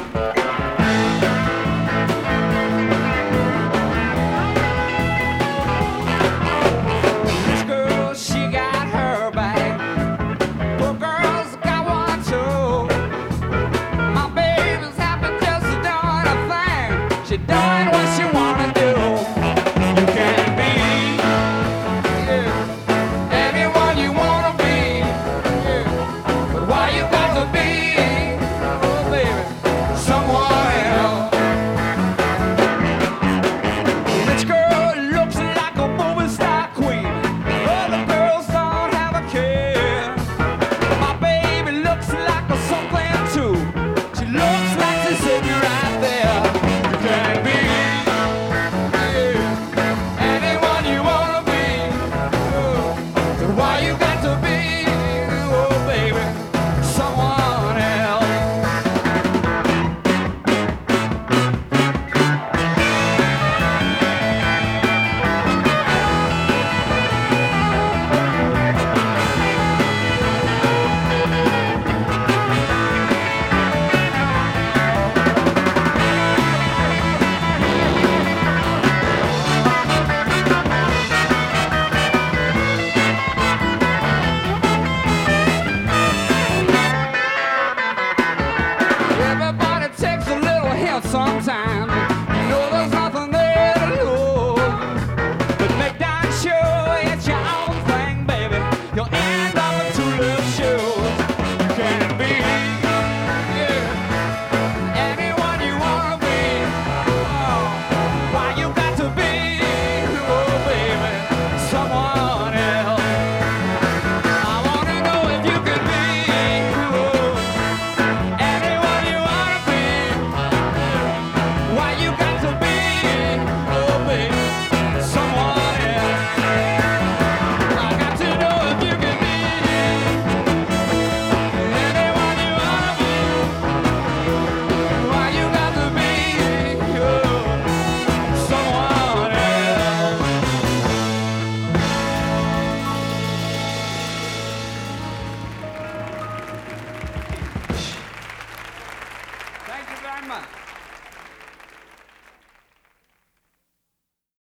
This girl, she got her back. Poor girl's got one too. My baby's happy just doing a thing. She doing what she wanna do. You can be, yeah, anyone you wanna be, yeah. But why you got to be, oh baby, someone else? This girl looks like a movie star queen. Other girls don't have a care. My baby looks like a something too. She looks like she's sitting right there. You can be, yeah, anyone you wanna be. Oh, but why you got to be, oh baby, someone else? Everybody takes a little help sometimes.